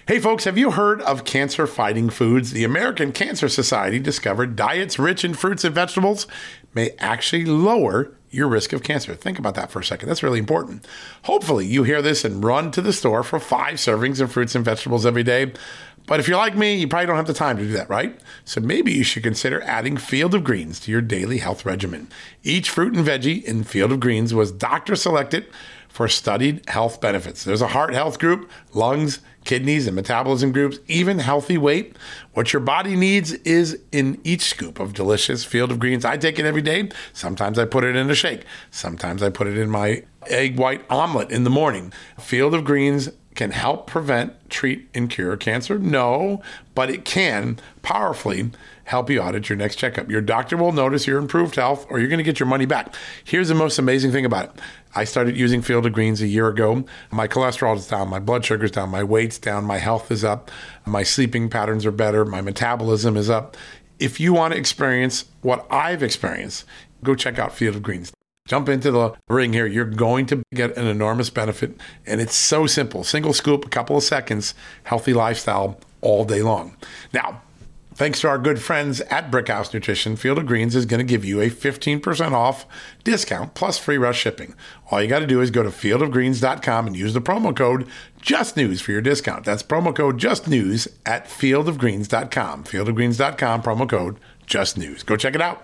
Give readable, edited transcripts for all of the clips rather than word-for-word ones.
Hey folks, have you heard of cancer-fighting foods? The American Cancer Society discovered diets rich in fruits and vegetables may actually lower your risk of cancer. Think about that for a second. That's really important. Hopefully you hear this and run to the store for 5 servings of fruits and vegetables every day. But if you're like me, you probably don't have the time to do that, right? So maybe you should consider adding Field of Greens to your daily health regimen. Each fruit and veggie in Field of Greens was doctor selected for studied health benefits. There's a heart health group, lungs, kidneys, and metabolism groups, even healthy weight. What your body needs is in each scoop of delicious Field of Greens. I take it every day. Sometimes I put it in a shake. Sometimes I put it in my egg white omelet in the morning. Field of Greens can help prevent, treat, and cure cancer? No, but it can powerfully help you out at your next checkup. Your doctor will notice your improved health, or you're going to get your money back. Here's the most amazing thing about it. I started using Field of Greens a year ago. My cholesterol is down, my blood sugar's down, my weight's down, my health is up, my sleeping patterns are better, my metabolism is up. If you want to experience what I've experienced, go check out Field of Greens. Jump into the ring here. You're going to get an enormous benefit, and it's so simple. Single scoop, a couple of seconds, healthy lifestyle all day long. Now, thanks to our good friends at Brickhouse Nutrition, Field of Greens is going to give you a 15% off discount plus free rush shipping. All you got to do is go to fieldofgreens.com and use the promo code JUSTNEWS for your discount. That's promo code JUSTNEWS at fieldofgreens.com. Fieldofgreens.com, promo code JUSTNEWS. Go check it out.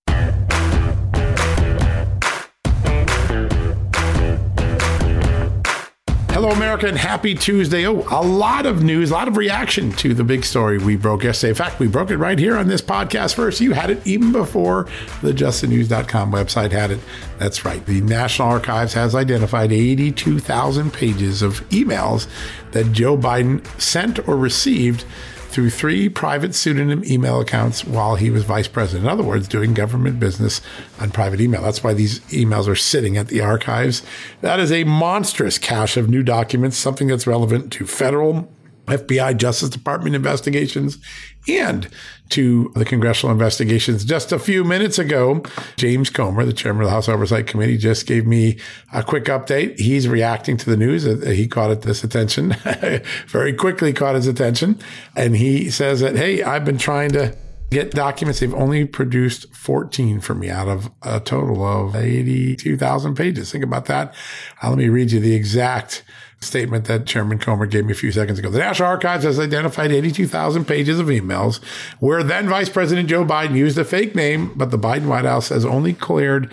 Hello, America, and happy Tuesday. Oh, a lot of news, a lot of reaction to the big story we broke yesterday. In fact, we broke it right here on this podcast first. You had it even before the justthenews.com website had it. That's right. The National Archives has identified 82,000 pages of emails that Joe Biden sent or received through 3 private pseudonym email accounts while he was vice president. In other words, doing government business on private email. That's why these emails are sitting at the archives. That is a monstrous cache of new documents, something that's relevant to federal, FBI, Justice Department investigations, and to the congressional investigations. Just a few minutes ago, James Comer, the chairman of the House Oversight Committee, just gave me a quick update. He's reacting to the news. He caught this attention, very quickly caught his attention. And he says that, hey, I've been trying to get documents. They've only produced 14 for me out of a total of 82,000 pages. Think about that. Let me read you the exact statement that Chairman Comer gave me a few seconds ago. The National Archives has identified 82,000 pages of emails where then Vice President Joe Biden used a fake name, but the Biden White House has only cleared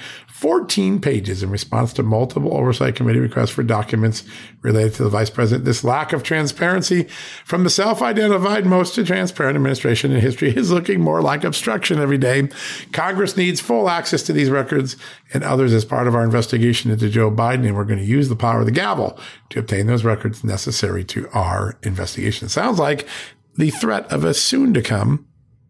14 pages in response to multiple Oversight Committee requests for documents related to the Vice President. This lack of transparency from the self-identified most transparent administration in history is looking more like obstruction every day. Congress needs full access to these records and others as part of our investigation into Joe Biden, and we're going to use the power of the gavel to obtain those records necessary to our investigation. Sounds like the threat of a soon-to-come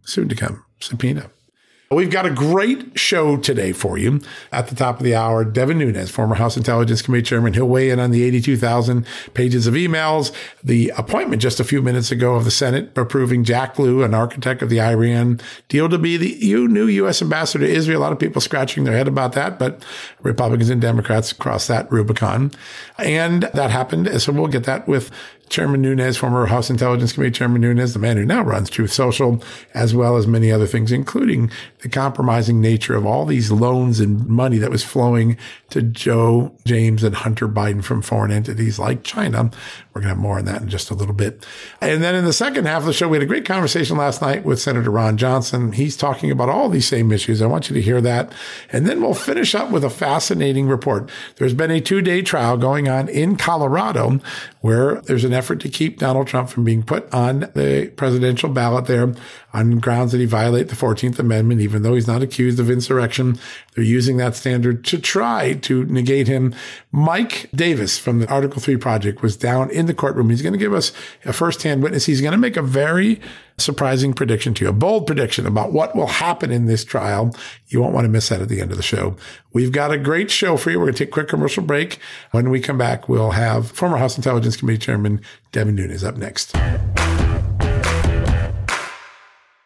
subpoena. We've got a great show today for you. At the top of the hour, Devin Nunes, former House Intelligence Committee chairman, he'll weigh in on the 82,000 pages of emails, the appointment just a few minutes ago of the Senate approving Jack Lew, an architect of the Iran deal, to be the new U.S. ambassador to Israel. A lot of people scratching their head about that, but Republicans and Democrats crossed that Rubicon. And that happened. So we'll get that with Chairman Nunes, former House Intelligence Committee Chairman Nunes, the man who now runs Truth Social, as well as many other things, including the compromising nature of all these loans and money that was flowing to Joe, James, and Hunter Biden from foreign entities like China. We're going to have more on that in just a little bit. And then in the second half of the show, we had a great conversation last night with Senator Ron Johnson. He's talking about all these same issues. I want you to hear that. And then we'll finish up with a fascinating report. There's been a 2-day trial going on in Colorado where there's an effort to keep Donald Trump from being put on the presidential ballot there on grounds that he violated the 14th Amendment, even though he's not accused of insurrection. They're using that standard to try to negate him. Mike Davis from the Article 3 Project was down in the courtroom. He's going to give us a firsthand witness. He's going to make a very surprising prediction to you, a bold prediction about what will happen in this trial. You won't want to miss that at the end of the show. We've got a great show for you. We're going to take a quick commercial break. When we come back, we'll have former House Intelligence Committee Chairman Devin Nunes up next. Hey,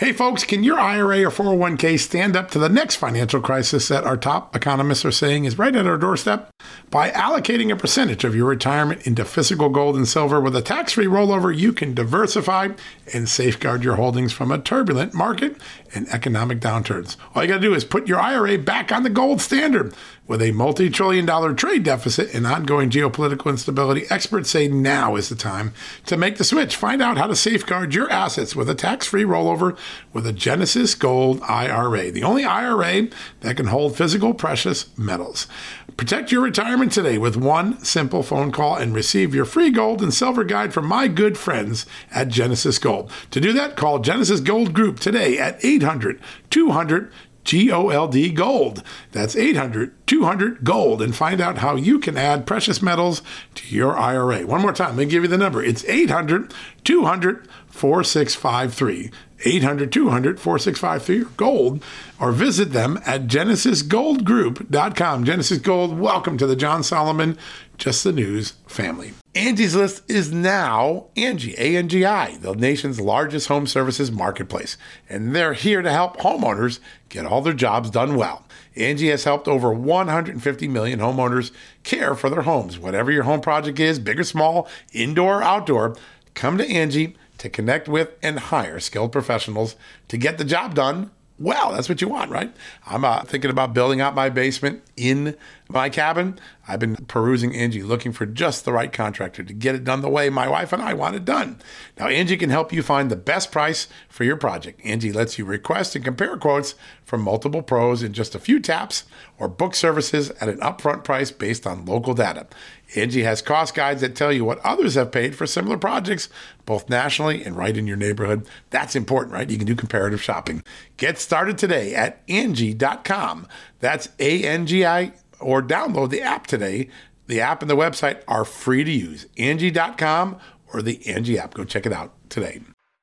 Hey, folks, can your IRA or 401k stand up to the next financial crisis that our top economists are saying is right at our doorstep? By allocating a percentage of your retirement into physical gold and silver with a tax-free rollover, you can diversify and safeguard your holdings from a turbulent market and economic downturns. All you got to do is put your IRA back on the gold standard. With a multi-trillion-dollar trade deficit and ongoing geopolitical instability, experts say now is the time to make the switch. Find out how to safeguard your assets with a tax-free rollover with a Genesis Gold IRA, the only IRA that can hold physical precious metals. Protect your retirement today with one simple phone call and receive your free gold and silver guide from my good friends at Genesis Gold. To do that, call Genesis Gold Group today at 800-200 GOLD Gold. That's 800-200-GOLD, and find out how you can add precious metals to your IRA. One more time, let me give you the number. It's 800-200-4653. 800-200-4653 or gold, or visit them at genesisgoldgroup.com. Genesis Gold, welcome to the John Solomon Just the News family. Angie's List is now Angie, A-N-G-I, the nation's largest home services marketplace, and they're here to help homeowners get all their jobs done well. Angie has helped over 150 million homeowners care for their homes. Whatever your home project is, big or small, indoor or outdoor, come to Angie to connect with and hire skilled professionals to get the job done well. That's what you want, right? I'm thinking about building out my basement in my cabin. I've been perusing Angie, looking for just the right contractor to get it done the way my wife and I want it done. Now, Angie can help you find the best price for your project. Angie lets you request and compare quotes from multiple pros in just a few taps, or book services at an upfront price based on local data. Angie has cost guides that tell you what others have paid for similar projects, both nationally and right in your neighborhood. That's important, right? You can do comparative shopping. Get started today at Angie.com. That's A-N-G-I, or download the app today. The app and the website are free to use. Angie.com or the Angie app. Go check it out today.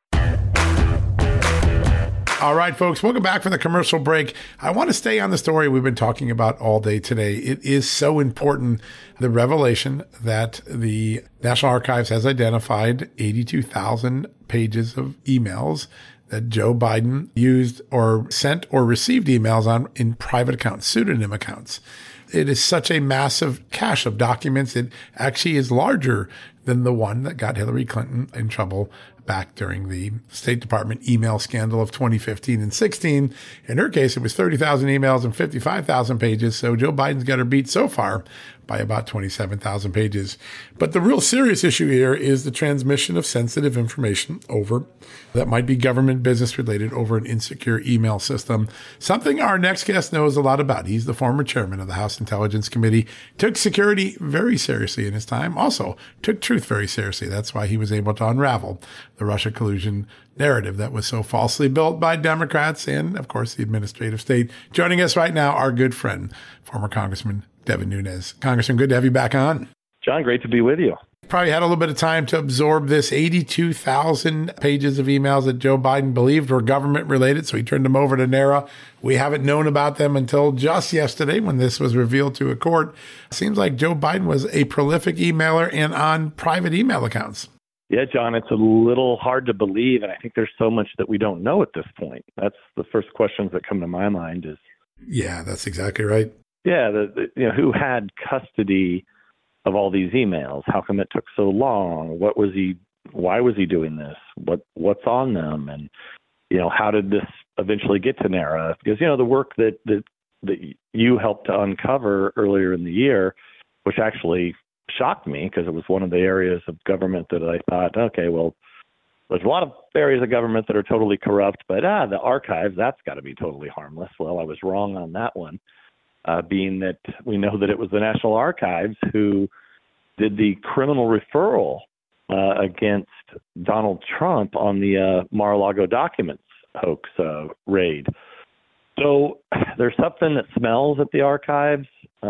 All right, folks, welcome back from the commercial break. I want to stay on the story we've been talking about all day today. It is so important, the revelation that the National Archives has identified 82,000 pages of emails that Joe Biden used or sent or received emails on in private accounts, pseudonym accounts. It is such a massive cache of documents. It actually is larger than the one that got Hillary Clinton in trouble back during the State Department email scandal of 2015 and 16. In her case, it was 30,000 emails and 55,000 pages. So Joe Biden's got her beat so far by about 27,000 pages. But the real serious issue here is the transmission of sensitive information over that might be government business related over an insecure email system. Something our next guest knows a lot about. He's the former chairman of the House Intelligence Committee, took security very seriously in his time, also took truth very seriously. That's why he was able to unravel the Russia collusion narrative that was so falsely built by Democrats and, of course, the administrative state. Joining us right now, our good friend, former Congressman Devin Nunes. Congressman, good to have you back on. John, great to be with you. Probably had a little bit of time to absorb this 82,000 pages of emails that Joe Biden believed were government related, so he turned them over to NARA. We haven't known about them until just yesterday when this was revealed to a court. Seems like Joe Biden was a prolific emailer and on private email accounts. Yeah, John, it's a little hard to believe, and I think there's so much that we don't know at this point. That's the first questions that come to my mind is... Yeah, that's exactly right. Yeah, who had custody of all these emails? How come it took so long? Why was he doing this? What's on them? And, how did this eventually get to NARA? Because, the work that you helped to uncover earlier in the year, which actually shocked me because it was one of the areas of government that I thought, okay, well, there's a lot of areas of government that are totally corrupt, but the archives, that's got to be totally harmless. Well, I was wrong on that one, being that we know that it was the National Archives who did the criminal referral against Donald Trump on the Mar-a-Lago documents hoax raid. So there's something that smells at the archives.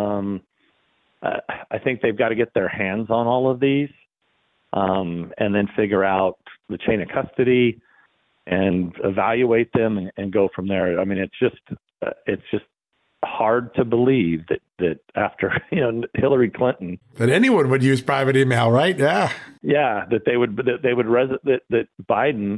I think they've got to get their hands on all of these and then figure out the chain of custody and evaluate them and go from there. I mean, it's just hard to believe that after Hillary Clinton, that anyone would use private email, right? Yeah, that Biden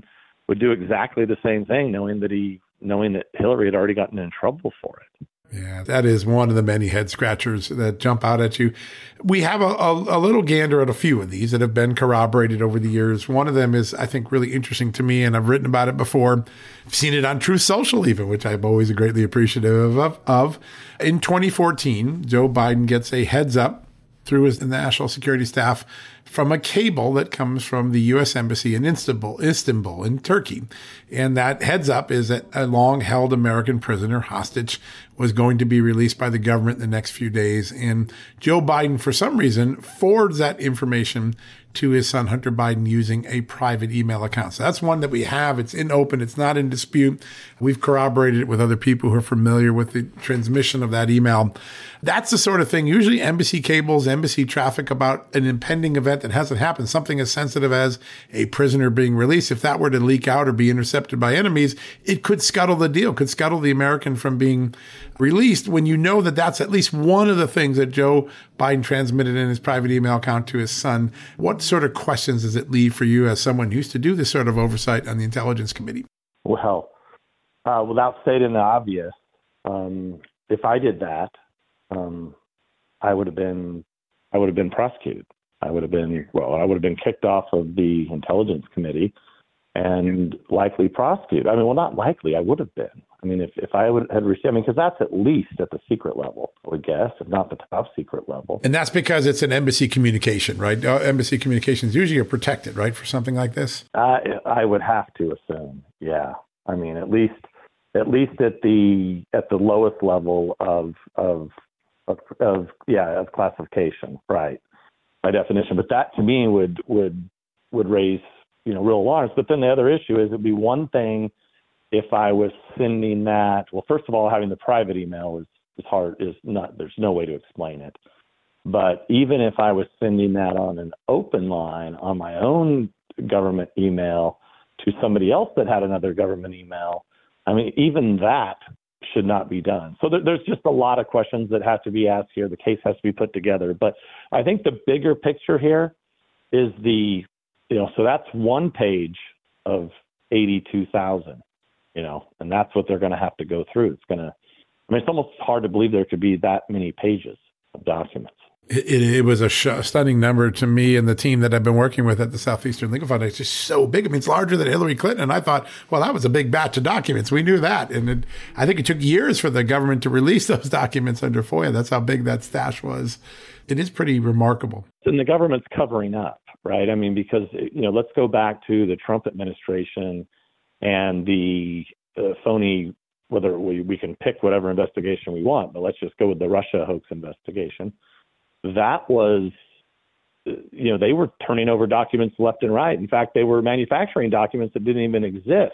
would do exactly the same thing, knowing that Hillary had already gotten in trouble for it. Yeah, that is one of the many head scratchers that jump out at you. We have a little gander at a few of these that have been corroborated over the years. One of them is, I think, really interesting to me, and I've written about it before. I've seen it on Truth Social even, which I'm always greatly appreciative of. In 2014, Joe Biden gets a heads up through his national security staff from a cable that comes from the U.S. Embassy in Istanbul in Turkey. And that heads up is that a long-held American prisoner hostage was going to be released by the government in the next few days. And Joe Biden, for some reason, forwards that information to his son, Hunter Biden, using a private email account. So that's one that we have. It's in open. It's not in dispute. We've corroborated it with other people who are familiar with the transmission of that email. That's the sort of thing, usually embassy cables, embassy traffic about an impending event that hasn't happened, something as sensitive as a prisoner being released. If that were to leak out or be intercepted by enemies, it could scuttle the deal, could scuttle the American from being released, when you know that that's at least one of the things that Joe Biden transmitted in his private email account to his son. What sort of questions does it leave for you as someone who used to do this sort of oversight on the Intelligence Committee? Well, without stating the obvious, if I did that, I would have been prosecuted. I would have been kicked off of the Intelligence Committee and likely prosecuted. I mean, well, not likely. I would have been. I mean, if I had received, because that's at least at the secret level, I would guess, if not the top secret level. And that's because it's an embassy communication, right? Embassy communications usually are protected, right, for something like this? I would have to assume, yeah. I mean, at least at the lowest level of classification, right, by definition. But that to me would raise real alarms. But then the other issue is it'd be one thing if I was sending that. Well, first of all, having the private email is hard. There's no way to explain it. But even if I was sending that on an open line on my own government email to somebody else that had another government email, I mean, even that should not be done. So there's just a lot of questions that have to be asked here. The case has to be put together. But I think the bigger picture here is so that's one page of 82,000, and that's what they're going to have to go through. It's almost hard to believe there could be that many pages of documents. It was a stunning number to me and the team that I've been working with at the Southeastern Legal Fund. It's just so big. I mean, it's larger than Hillary Clinton. And I thought, well, that was a big batch of documents. We knew that. And I think it took years for the government to release those documents under FOIA. That's how big that stash was. It is pretty remarkable. And the government's covering up, right? I mean, because, let's go back to the Trump administration and the phony, whether we can pick whatever investigation we want, but let's just go with the Russia hoax investigation. That was, they were turning over documents left and right. In fact, they were manufacturing documents that didn't even exist,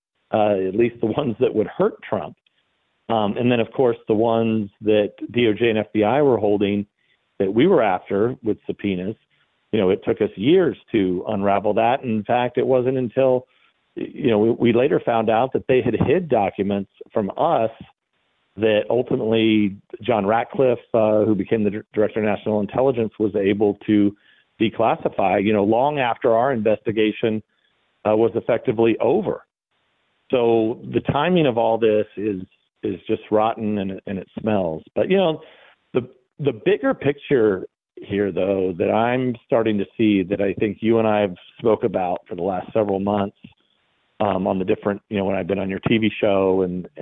at least the ones that would hurt Trump. And then, of course, the ones that DOJ and FBI were holding that we were after with subpoenas, it took us years to unravel that. In fact, it wasn't until, we later found out that they had hid documents from us that ultimately John Ratcliffe, who became the Director of National Intelligence, was able to declassify, long after our investigation was effectively over. So the timing of all this is just rotten and it smells. But, the bigger picture here, though, that I'm starting to see that I think you and I have spoke about for the last several months, on the different, when I've been on your TV show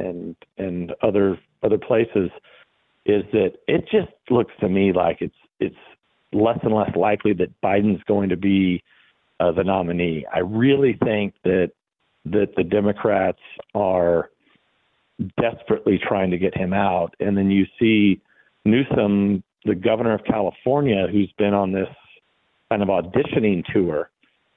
and other places, is that it just looks to me like it's less and less likely that Biden's going to be the nominee. I really think that the Democrats are desperately trying to get him out, and then you see Newsom, the governor of California, who's been on this kind of auditioning tour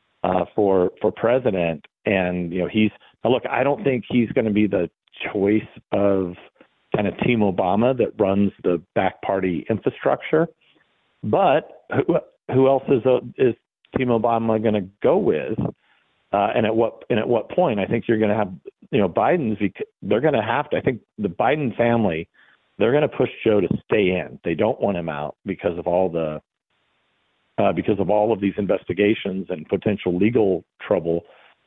for president. And, look, I don't think he's going to be the choice of kind of Team Obama that runs the back party infrastructure. But who else is Team Obama going to go with? And at what point? I think you're going to have, Biden's, they're going to have to, I think the Biden family, they're going to push Joe to stay in. They don't want him out because of all of these investigations and potential legal trouble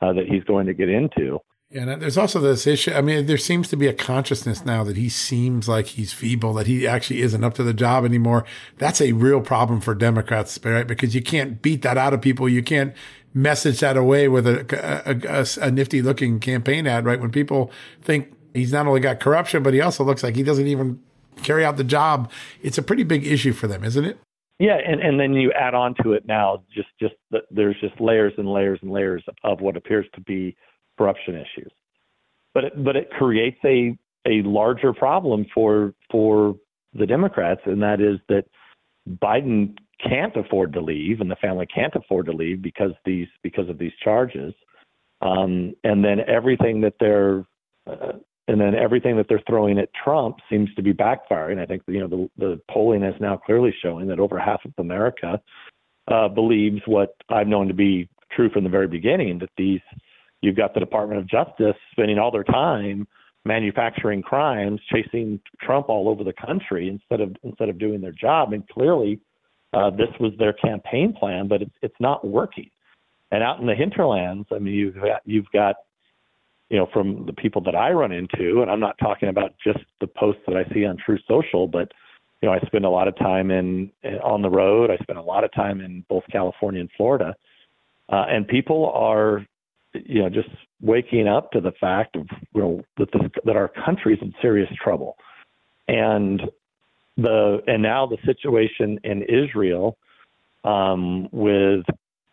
that he's going to get into. And there's also this issue. I mean, there seems to be a consciousness now that he seems like he's feeble, that he actually isn't up to the job anymore. That's a real problem for Democrats, right? Because you can't beat that out of people. You can't message that away with a nifty looking campaign ad, right? When people think he's not only got corruption, but he also looks like he doesn't even carry out the job. It's a pretty big issue for them, isn't it? Yeah, and then you add on to it now, there's just layers and layers and layers of what appears to be corruption issues, but it creates a larger problem for the Democrats, and that is that Biden can't afford to leave, and the family can't afford to leave because of these charges, and then everything that they're throwing at Trump seems to be backfiring. I think the polling is now clearly showing that over half of America believes what I've known to be true from the very beginning, that you've got the Department of Justice spending all their time manufacturing crimes, chasing Trump all over the country instead of doing their job. And clearly, this was their campaign plan, but it's not working. And out in the hinterlands, I mean, you've got from the people that I run into, and I'm not talking about just the posts that I see on True Social, but I spend a lot of time on the road. I spend a lot of time in both California and Florida, and people are just waking up to the fact of that our country's in serious trouble, and now the situation in Israel, with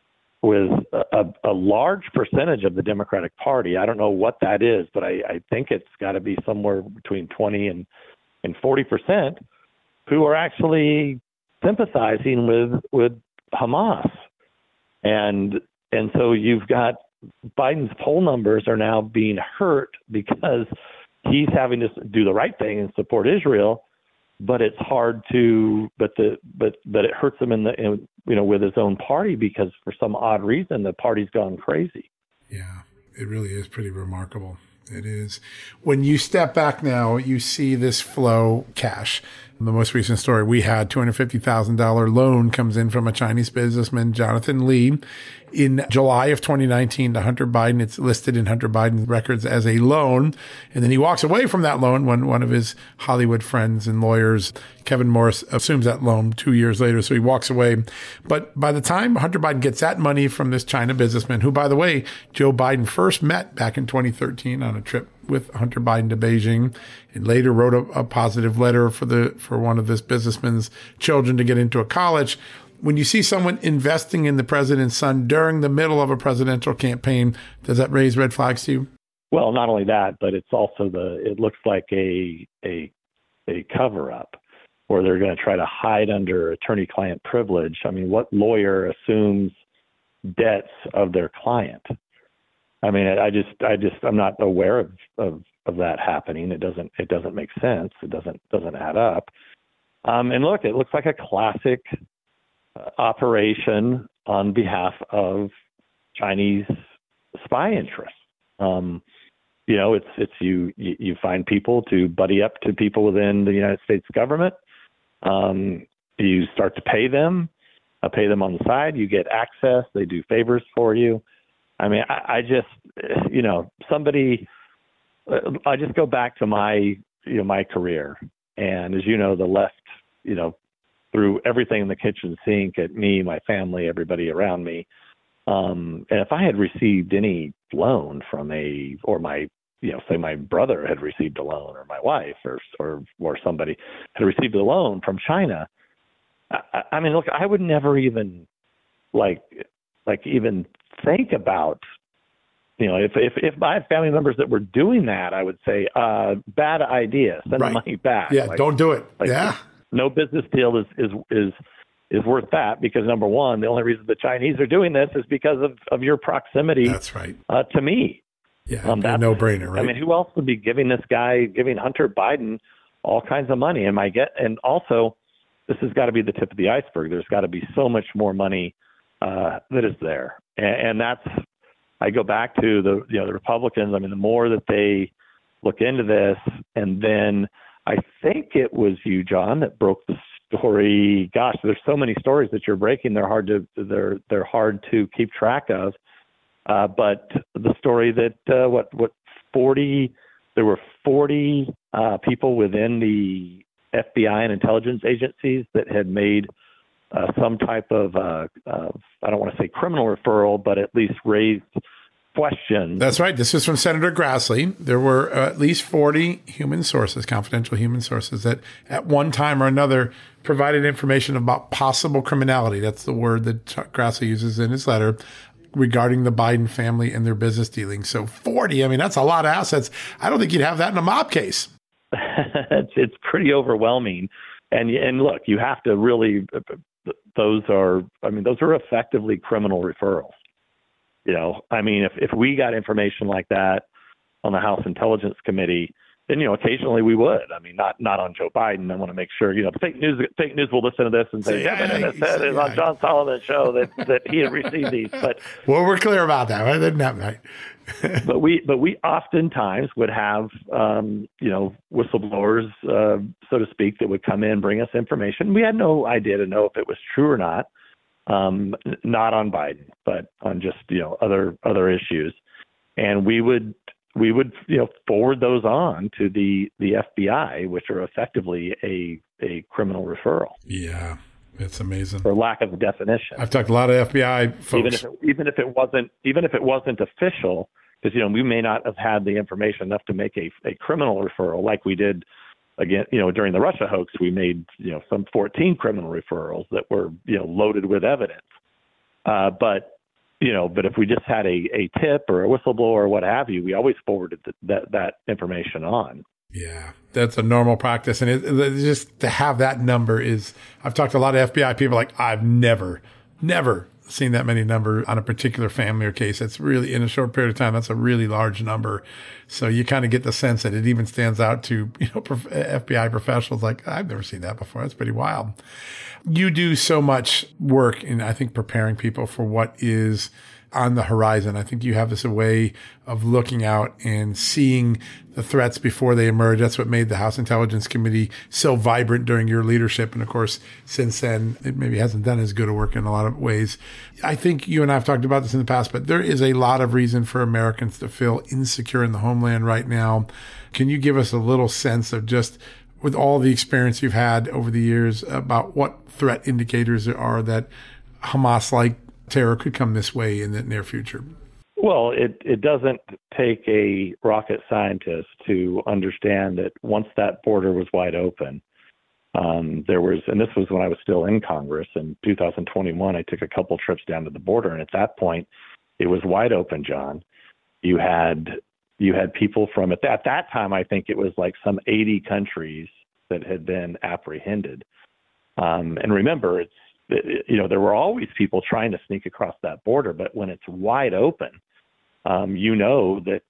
a large percentage of the Democratic Party. I don't know what that is, but I think it's got to be somewhere between 20 and 40% who are actually sympathizing with Hamas, and so you've got Biden's poll numbers are now being hurt because he's having to do the right thing and support Israel, but it's hard to, but it hurts him with his own party because for some odd reason the party's gone crazy. Yeah, it really is pretty remarkable. It is. When you step back now, you see this flow cash. The most recent story we had, $250,000 loan comes in from a Chinese businessman, Jonathan Lee, in July of 2019 to Hunter Biden. It's listed in Hunter Biden's records as a loan. And then he walks away from that loan when one of his Hollywood friends and lawyers, Kevin Morris, assumes that loan 2 years later. So he walks away. But by the time Hunter Biden gets that money from this China businessman, who, by the way, Joe Biden first met back in 2013 on a trip with Hunter Biden to Beijing, and later wrote a positive letter for one of this businessman's children to get into a college. When you see someone investing in the president's son during the middle of a presidential campaign, does that raise red flags to you? Well, not only that, but it's also it looks like a cover up where they're going to try to hide under attorney-client privilege. I mean, what lawyer assumes debts of their client? I mean, I'm not aware of that happening. It doesn't make sense. It doesn't add up. And look, it looks like a classic operation on behalf of Chinese spy interests. It's you find people to buddy up to people within the United States government. You start to pay them on the side. You get access. They do favors for you. I mean, I just go back to my career, and as you know, the left, threw everything in the kitchen sink at me, my family, everybody around me. And if I had received any loan from say my brother had received a loan, or my wife, or somebody had received a loan from China, I mean, look, I would never even even think about, if I have family members that were doing that, I would say, bad idea, send the money back. Yeah, don't do it. No business deal is worth that, because number one, the only reason the Chinese are doing this is because of your proximity. That's right. To me. Yeah, that's a no-brainer, right? I mean, who else would be giving Hunter Biden all kinds of money? And also, this has got to be the tip of the iceberg. There's got to be so much more money that is there. And that's, I go back to the Republicans. I mean, the more that they look into this, and then I think it was you, John, that broke the story. Gosh, there's so many stories that you're breaking. They're hard to keep track of. But the story that there were 40 people within the FBI and intelligence agencies that had made some type of I don't want to say criminal referral, but at least raised questions. That's right. This is from Senator Grassley. There were at least 40 human sources, confidential human sources, that at one time or another provided information about possible criminality. That's the word that Grassley uses in his letter regarding the Biden family and their business dealings. So 40, I mean, that's a lot of assets. I don't think you'd have that in a mob case. It's pretty overwhelming. And look, you have to really, those are effectively criminal referrals. You know, I mean, if we got information like that on the House Intelligence Committee, then, you know, occasionally we would. I mean, not on Joe Biden. I want to make sure, you know, fake news will listen to this and say, it said it on John Solomon's show that he had received these. But well, we're clear about that, right? Isn't that right? but we oftentimes would have, you know, whistleblowers, so to speak, that would come in, bring us information. We had no idea to know if it was true or not. Not on Biden, but on just, you know, other issues. And we would, you know, forward those on to the FBI, which are effectively a criminal referral. Yeah, it's amazing. For lack of a definition. I've talked to a lot of FBI folks. Even if it wasn't official, because, you know, we may not have had the information enough to make a criminal referral like we did. Again, you know, during the Russia hoax, we made, you know, some 14 criminal referrals that were, you know, loaded with evidence. But if we just had a tip or a whistleblower or what have you, we always forwarded that information on. Yeah, that's a normal practice. And it just to have that number is, I've talked to a lot of FBI people like, I've never seen that many number on a particular family or case. That's really, in a short period of time, that's a really large number. So you kind of get the sense that it even stands out to, you know, FBI professionals like, I've never seen that before. That's pretty wild. You do so much work in, I think, preparing people for what is on the horizon. I think you have this way of looking out and seeing the threats before they emerge. That's what made the House Intelligence Committee so vibrant during your leadership. And of course, since then, it maybe hasn't done as good a work in a lot of ways. I think you and I have talked about this in the past, but there is a lot of reason for Americans to feel insecure in the homeland right now. Can you give us a little sense of, just with all the experience you've had over the years, about what threat indicators there are that Hamas-like terror could come this way in the near future? Well, it doesn't take a rocket scientist to understand that once that border was wide open, and this was when I was still in Congress in 2021, I took a couple trips down to the border, and at that point, it was wide open, John. You had people from, at that time, I think it was like some 80 countries that had been apprehended. And remember, you know, there were always people trying to sneak across that border, but when it's wide open, you know that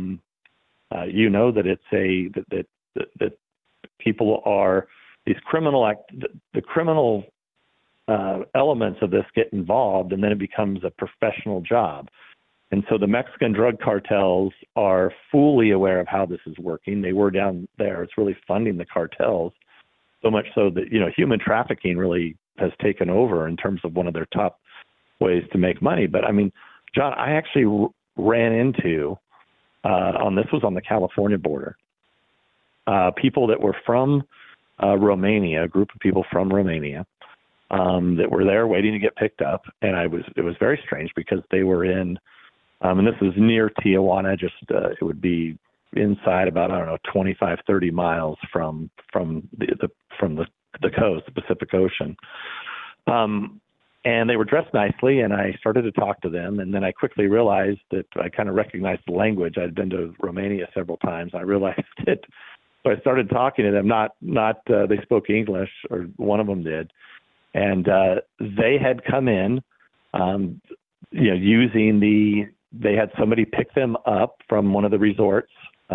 people are, these the criminal elements of this get involved, and then it becomes a professional job. And so the Mexican drug cartels are fully aware of how this is working. They were down there. It's really funding the cartels, so much so that, you know, human trafficking really has taken over in terms of one of their top ways to make money. But I mean, John, I actually ran into, this was on the California border, people that were from Romania, a group of people from Romania, that were there waiting to get picked up. And it was very strange because they were in, and this is near Tijuana, just, it would be inside about, 25, 30 miles from the coast, the Pacific Ocean. And they were dressed nicely, and I started to talk to them. And then I quickly realized that I kind of recognized the language. I'd been to Romania several times. I realized it. So I started talking to them. They spoke English, or one of them did. And they had come in, they had somebody pick them up from one of the resorts.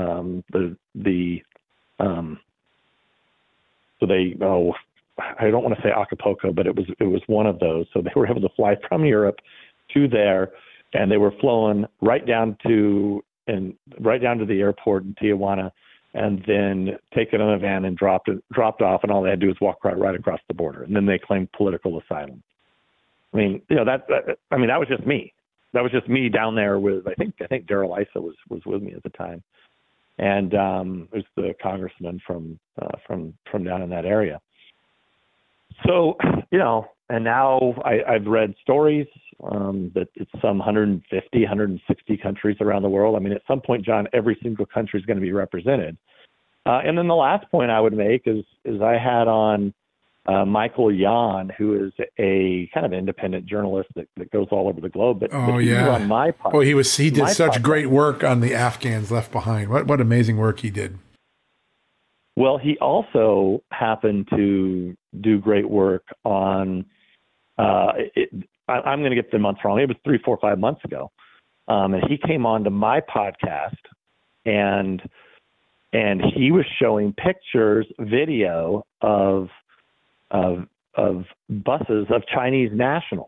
I don't want to say Acapulco, but it was one of those. So they were able to fly from Europe to there, and they were flown right down to the airport in Tijuana, and then taken in a van and dropped off, and all they had to do was walk right across the border, and then they claimed political asylum. I mean, that was just me. that was just me down there with I think Darrell Issa was with me at the time, and it was the congressman from down in that area. So, and now I've read stories that it's some 150, 160 countries around the world. I mean, at some point, John, every single country is going to be represented. And then the last point I would make is I had on Michael Yon, who is a kind of independent journalist that goes all over the globe. But he was on my podcast. He did such great work on the Afghans left behind. What amazing work he did. Well, he also happened to do great work on, I'm going to get the months wrong. It was 3, 4, 5 months ago. And he came on to my podcast and he was showing pictures, video of buses of Chinese nationals.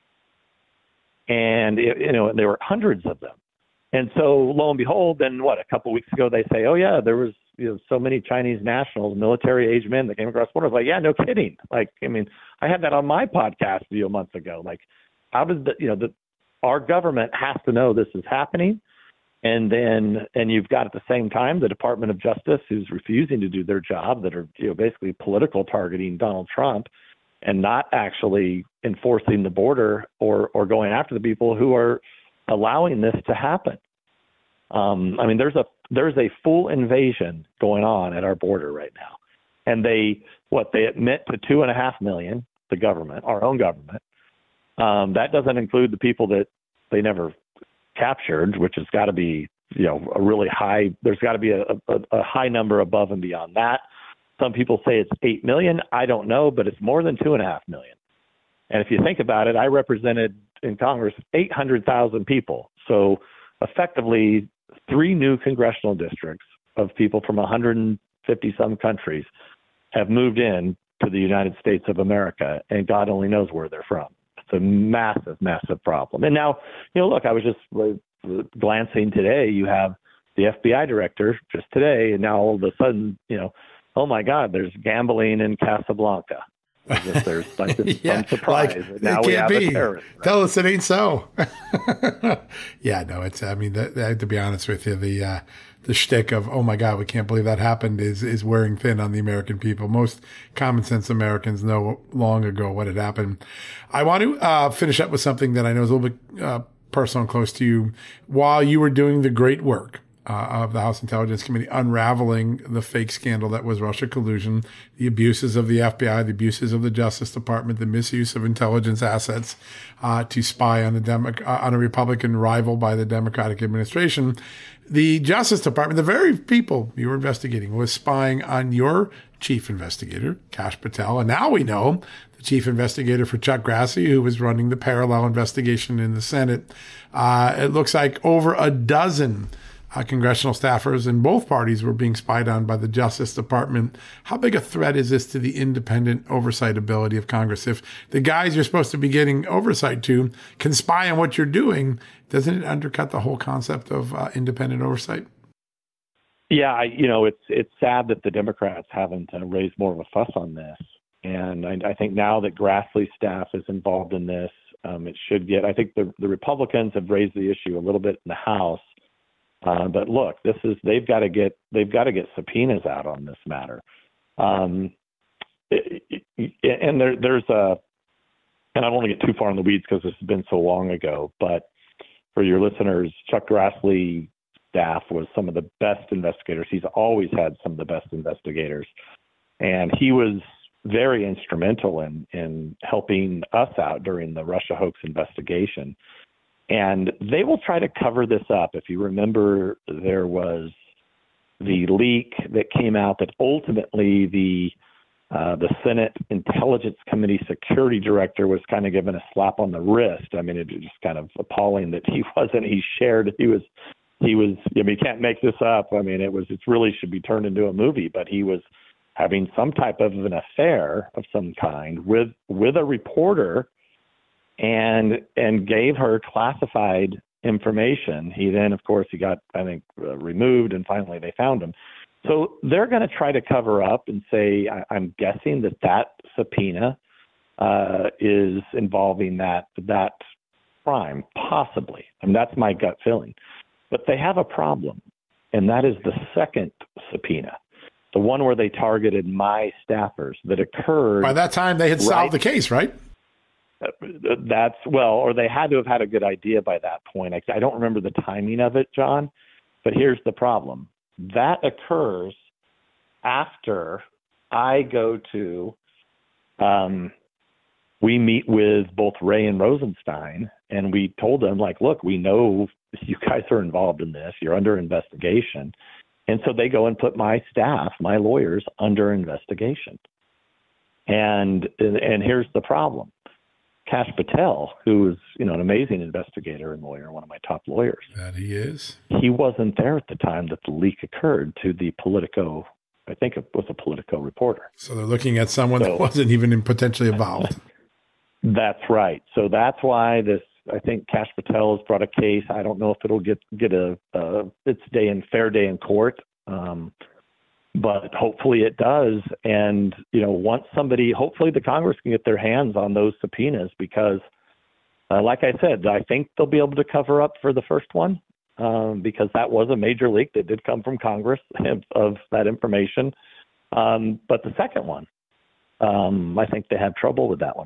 And, there were hundreds of them. And so lo and behold, then a couple of weeks ago, they say, oh yeah, there was, so many Chinese nationals, military-age men that came across the border. I was like, yeah, no kidding. Like, I mean, I had that on my podcast months ago. Like, how does our government has to know this is happening, and you've got at the same time the Department of Justice who's refusing to do their job, that are basically political targeting Donald Trump, and not actually enforcing the border or going after the people who are allowing this to happen. I mean, there's a full invasion going on at our border right now. And they admit to 2.5 million, the government, our own government. That doesn't include the people that they never captured, which has got to be, a really high, there's got to be a high number above and beyond that. Some people say it's 8 million. I don't know, but it's more than 2.5 million. And if you think about it, I represented in Congress 800,000 people. So effectively, 3 new congressional districts of people from 150 some countries have moved in to the United States of America, and God only knows where they're from. It's a massive, massive problem. And now, look, I was just glancing today. You have the FBI director just today, and now all of a sudden, oh my God, there's gambling in Casablanca. As if there's like some surprise. Like, now we have a terrorist. Right? Tell us it ain't so. Yeah, no, it's, I mean, to be honest with you, the shtick of, oh my God, we can't believe that happened is wearing thin on the American people. Most common sense Americans know long ago what had happened. I want to finish up with something that I know is a little bit personal and close to you. While you were doing the great work of the House Intelligence Committee unraveling the fake scandal that was Russia collusion, the abuses of the FBI, the abuses of the Justice Department, the misuse of intelligence assets to spy on on a Republican rival by the Democratic administration. The Justice Department, the very people you were investigating, was spying on your chief investigator, Kash Patel. And now we know the chief investigator for Chuck Grassley, who was running the parallel investigation in the Senate. It looks like over a dozen congressional staffers in both parties were being spied on by the Justice Department. How big a threat is this to the independent oversight ability of Congress? If the guys you're supposed to be getting oversight to can spy on what you're doing, doesn't it undercut the whole concept of independent oversight? Yeah, it's sad that the Democrats haven't raised more of a fuss on this. And I think now that Grassley's staff is involved in this, it should get, I think the Republicans have raised the issue a little bit in the House. But look, they've got to get subpoenas out on this matter. And there's and I don't want to get too far in the weeds because this has been so long ago, but for your listeners, Chuck Grassley staff was some of the best investigators. He's always had some of the best investigators, and he was very instrumental in helping us out during the Russia hoax investigation. And they will try to cover this up. If you remember, there was the leak that came out that ultimately the Senate Intelligence Committee Security Director was kind of given a slap on the wrist. I mean, it was just kind of appalling that he was, you can't make this up. I mean, it really should be turned into a movie, but he was having some type of an affair of some kind with a reporter and gave her classified information. He then, of course, he got, I think, removed, and finally they found him. So they're going to try to cover up and say, I'm guessing that subpoena is involving that crime, possibly. I mean, that's my gut feeling. But they have a problem, and that is the second subpoena, the one where they targeted my staffers that occurred. By that time, they had solved the case, right? Or they had to have had a good idea by that point. I don't remember the timing of it, John, but here's the problem. That occurs after I go to, we meet with both Wray and Rosenstein, and we told them, like, look, we know you guys are involved in this. You're under investigation. And so they go and put my staff, my lawyers, under investigation. And here's the problem. Kash Patel, who is, an amazing investigator and lawyer, one of my top lawyers. That he is. He wasn't there at the time that the leak occurred to the Politico. I think it was a Politico reporter. So they're looking at someone that wasn't even potentially involved. That's right. So that's why I think Kash Patel has brought a case. I don't know if it'll get its fair day in court. But hopefully it does. And, once hopefully the Congress can get their hands on those subpoenas because, like I said, I think they'll be able to cover up for the first one because that was a major leak that did come from Congress of that information. But the second one, I think they have trouble with that one.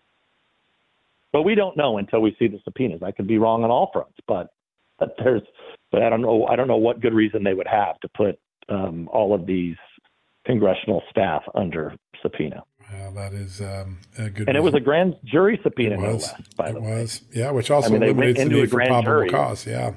But we don't know until we see the subpoenas. I could be wrong on all fronts, but I don't know. I don't know what good reason they would have to put all of these congressional staff under subpoena. Well, that is a good. And it was a grand jury subpoena, no less. By the way. Yeah, which also eliminates the need for probable cause. Yeah.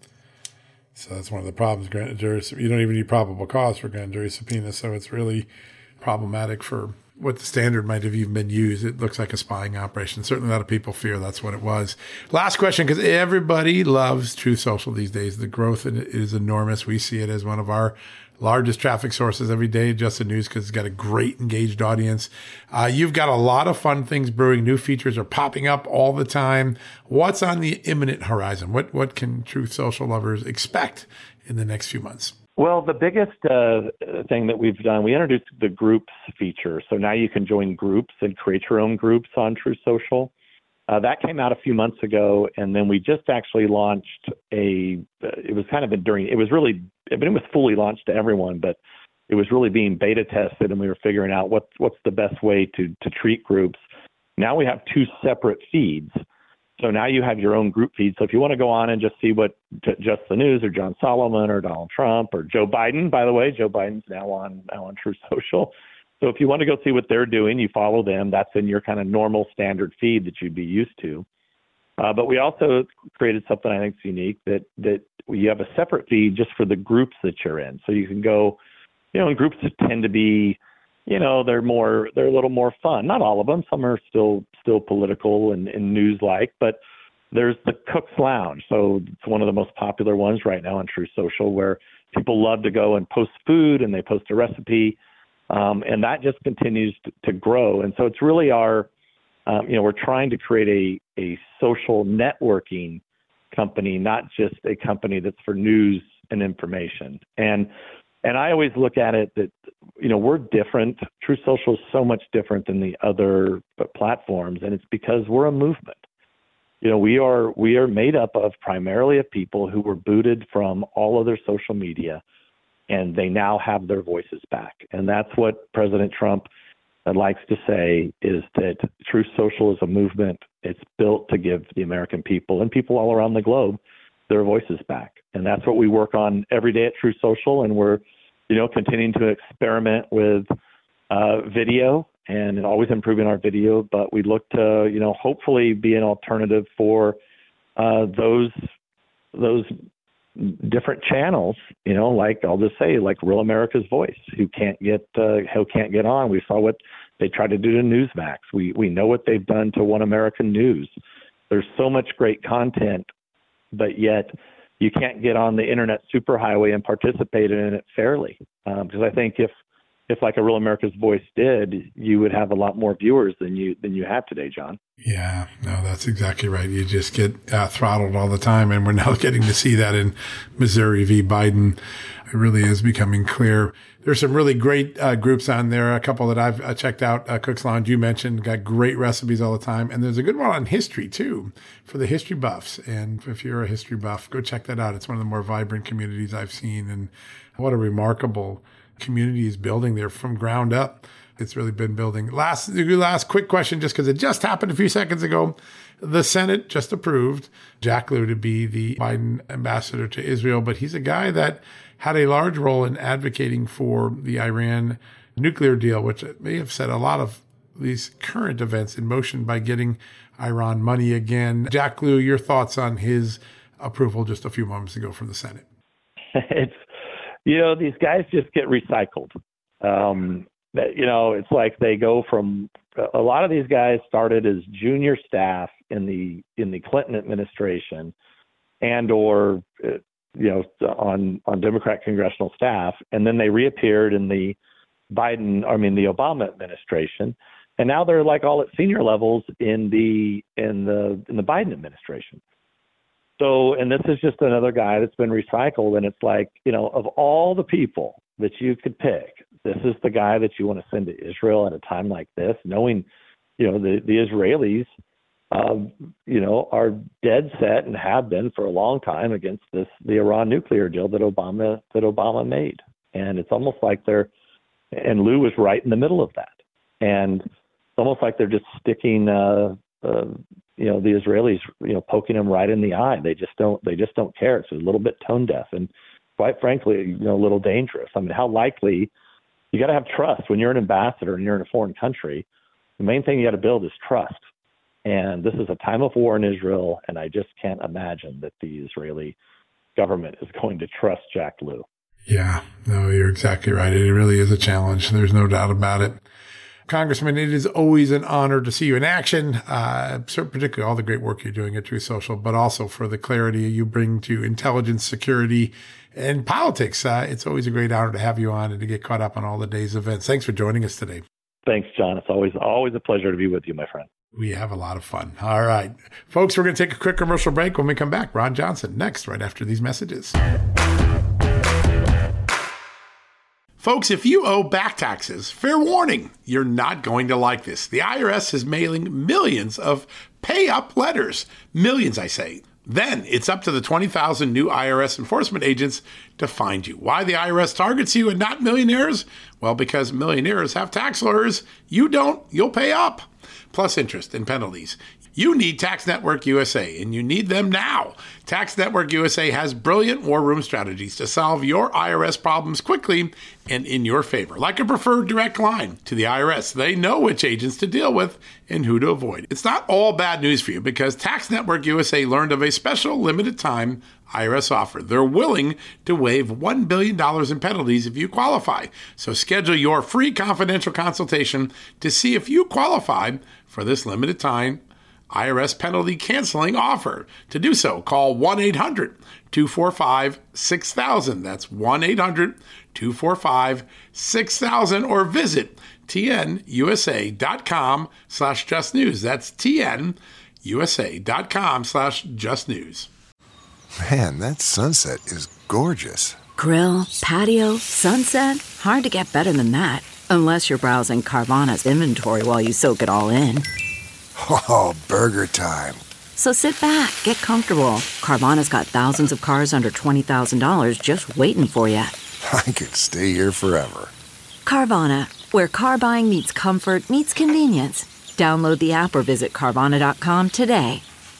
So that's one of the problems. Grand jury, you don't even need probable cause for grand jury subpoena. So it's really problematic for what the standard might have even been used. It looks like a spying operation. Certainly a lot of people fear that's what it was. Last question, because everybody loves Truth Social these days. The growth in it is enormous. We see it as one of our largest traffic sources every day, Just the News, because it's got a great engaged audience. You've got a lot of fun things brewing. New features are popping up all the time. What's on the imminent horizon? What can Truth Social lovers expect in the next few months? Well, the biggest thing that we've done, we introduced the groups feature. So now you can join groups and create your own groups on Truth Social. That came out a few months ago, and then we just actually launched it was fully launched to everyone, but it was really being beta tested, and we were figuring out what's the best way to treat groups. Now we have two separate feeds. So now you have your own group feed. So if you want to go on and just see what Just the News or John Solomon or Donald Trump or Joe Biden, by the way, Joe Biden's now on Truth Social. So if you want to go see what they're doing, you follow them. That's in your kind of normal standard feed that you'd be used to. But we also created something I think is unique that you have a separate feed just for the groups that you're in. So you can go, in groups that tend to be, they're a little more fun. Not all of them. Some are still political and news-like, but there's the Cook's Lounge. So it's one of the most popular ones right now on Truth Social where people love to go and post food and they post a recipe. And that just continues to grow. And so it's really we're trying to create a social networking company, not just a company that's for news and information. And I always look at it that, we're different. Truth Social is so much different than the other platforms, and it's because we're a movement. We are made up of primarily of people who were booted from all other social media, and they now have their voices back. And that's what President Trump likes to say is that Truth Social is a movement. It's built to give the American people and people all around the globe their voices back. And that's what we work on every day at Truth Social. And we're, continuing to experiment with video and always improving our video. But we look to, hopefully be an alternative for those different channels, like I'll just say, like Real America's Voice, who can't get on. We saw what they tried to do to Newsmax. We know what they've done to One American News. There's so much great content, but yet you can't get on the internet superhighway and participate in it fairly. Because I think if like a Real America's Voice did, you would have a lot more viewers than you have today, John. Yeah, no, that's exactly right. You just get throttled all the time. And we're now getting to see that in Missouri v. Biden. It really is becoming clear. There's some really great groups on there. A couple that I've checked out. Cook's Lounge, you mentioned, got great recipes all the time. And there's a good one on history, too, for the history buffs. And if you're a history buff, go check that out. It's one of the more vibrant communities I've seen. And what a remarkable community is building there from ground up. It's really been building. Last quick question, just because it just happened a few seconds ago. The Senate just approved Jack Lew to be the Biden ambassador to Israel, but he's a guy that had a large role in advocating for the Iran nuclear deal, which may have set a lot of these current events in motion by getting Iran money again. Jack Lew, your thoughts on his approval just a few moments ago from the Senate? These guys just get recycled. It's like they go from a lot of these guys started as junior staff in the Clinton administration on Democrat congressional staff, and then they reappeared in the Obama administration, and now they're like all at senior levels in the Biden administration. So, and this is just another guy that's been recycled, and it's like, of all the people that you could pick, this is the guy that you want to send to Israel at a time like this, knowing, the Israelis, are dead set and have been for a long time against the Iran nuclear deal that Obama made. And it's almost like and Lew was right in the middle of that. And it's almost like they're just sticking, the Israelis, poking them right in the eye. They just don't care. It's a little bit tone deaf and quite frankly, a little dangerous. I mean, how likely? You got to have trust when you're an ambassador and you're in a foreign country. The main thing you got to build is trust. And this is a time of war in Israel, and I just can't imagine that the Israeli government is going to trust Jack Lew. Yeah, no, you're exactly right. It really is a challenge. There's no doubt about it. Congressman, it is always an honor to see you in action, particularly all the great work you're doing at Truth Social, but also for the clarity you bring to intelligence, security, and politics. It's always a great honor to have you on and to get caught up on all the day's events. Thanks for joining us today. Thanks, John. It's always a pleasure to be with you, my friend. We have a lot of fun. All right. Folks, we're going to take a quick commercial break. When we come back, Ron Johnson next, right after these messages. Folks, if you owe back taxes, fair warning, you're not going to like this. The IRS is mailing millions of pay-up letters. Millions, I say. Then it's up to the 20,000 new IRS enforcement agents to find you. Why the IRS targets you and not millionaires? Well, because millionaires have tax lawyers. You don't, you'll pay up. Plus interest and penalties. You need Tax Network USA, and you need them now. Tax Network USA has brilliant war room strategies to solve your IRS problems quickly and in your favor. Like a preferred direct line to the IRS, they know which agents to deal with and who to avoid. It's not all bad news for you because Tax Network USA learned of a special limited time IRS offer. They're willing to waive $1 billion in penalties if you qualify. So schedule your free confidential consultation to see if you qualify for this limited time IRS penalty canceling offer. To do so, call 1-800-245-6000. That's 1-800-245-6000 or visit tnusa.com/justnews. That's tnusa.com/justnews. Man, that sunset is gorgeous. Grill, patio, sunset. Hard to get better than that. Unless you're browsing Carvana's inventory while you soak it all in. Oh, burger time. So sit back, get comfortable. Carvana's got thousands of cars under $20,000 just waiting for you. I could stay here forever. Carvana, where car buying meets comfort, meets convenience. Download the app or visit Carvana.com today.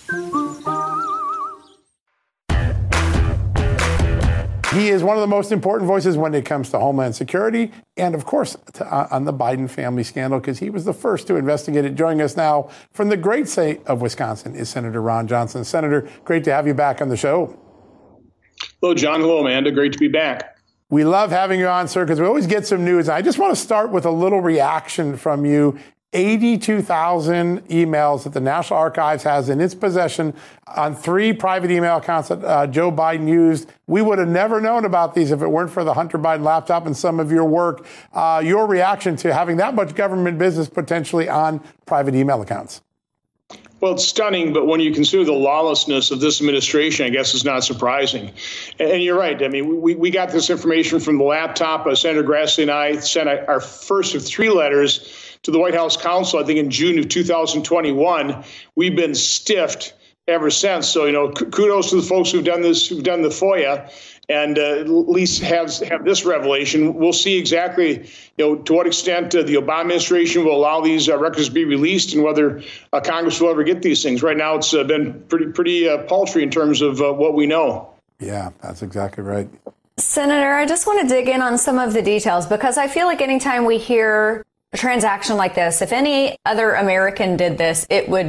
He is one of the most important voices when it comes to Homeland Security and, of course, on the Biden family scandal, because he was the first to investigate it. Joining us now from the great state of Wisconsin is Senator Ron Johnson. Senator, great to have you back on the show. Hello, John. Hello, Amanda. Great to be back. We love having you on, sir, because we always get some news. I just want to start with a little reaction from you. 82,000 emails that the National Archives has in its possession on 3 private email accounts that Joe Biden used. We would have never known about these if it weren't for the Hunter Biden laptop and some of your work. Your reaction to having that much government business potentially on private email accounts? Well, it's stunning, but when you consider the lawlessness of this administration, I guess it's not surprising. And you're right. I mean, we got this information from the laptop. Senator Grassley and I sent our first of 3 letters to the White House counsel, I think in June of 2021. We've been stiffed ever since. So, kudos to the folks who've done this, who've done the FOIA, and at least have this revelation. We'll see exactly, to what extent the Obama administration will allow these records to be released, and whether Congress will ever get these things. Right now, it's been pretty paltry in terms of what we know. Yeah, that's exactly right. Senator, I just want to dig in on some of the details, because I feel like anytime we hear a transaction like this, if any other American did this,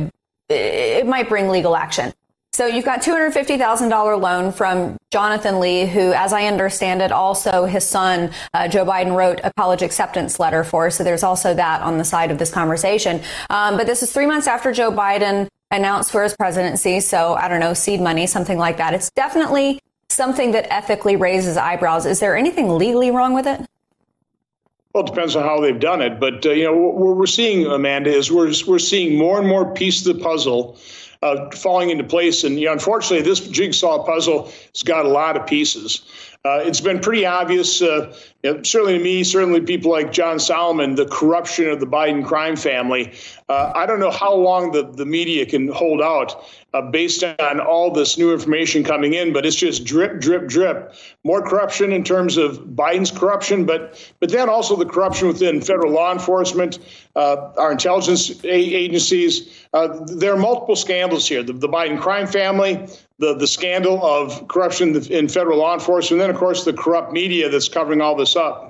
it might bring legal action. So you've got $250,000 loan from Jonathan Lee, who, as I understand it, also his son, Joe Biden, wrote a college acceptance letter for. So there's also that on the side of this conversation. But this is 3 months after Joe Biden announced for his presidency. So I don't know, seed money, something like that. It's definitely something that ethically raises eyebrows. Is there anything legally wrong with it? Well, it depends on how they've done it. But, what we're seeing, Amanda, is we're seeing more and more pieces of the puzzle falling into place. And, unfortunately, this jigsaw puzzle has got a lot of pieces. It's been pretty obvious, certainly to me, certainly people like John Solomon, the corruption of the Biden crime family. I don't know how long the media can hold out based on all this new information coming in, but it's just drip, drip, drip. More corruption in terms of Biden's corruption, but then also the corruption within federal law enforcement, our intelligence agencies. There are multiple scandals here. The Biden crime family, the scandal of corruption in federal law enforcement, and then, of course, the corrupt media that's covering all this up.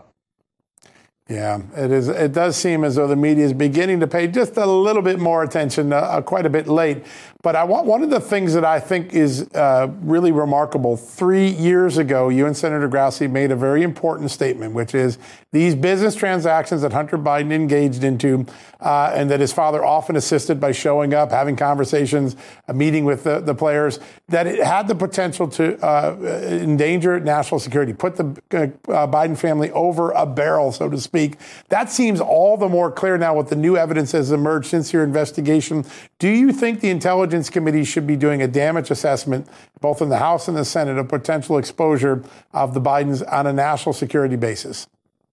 Yeah, it is. It does seem as though the media is beginning to pay just a little bit more attention, quite a bit late. But one of the things that I think is really remarkable, 3 years ago, you and Senator Grassley made a very important statement, which is these business transactions that Hunter Biden engaged into and that his father often assisted by showing up, having conversations, meeting with the players, that it had the potential to endanger national security, put the Biden family over a barrel, so to speak. That seems all the more clear now with the new evidence has emerged since your investigation. Do you think the Intelligence Committee should be doing a damage assessment, both in the House and the Senate, of potential exposure of the Bidens on a national security basis?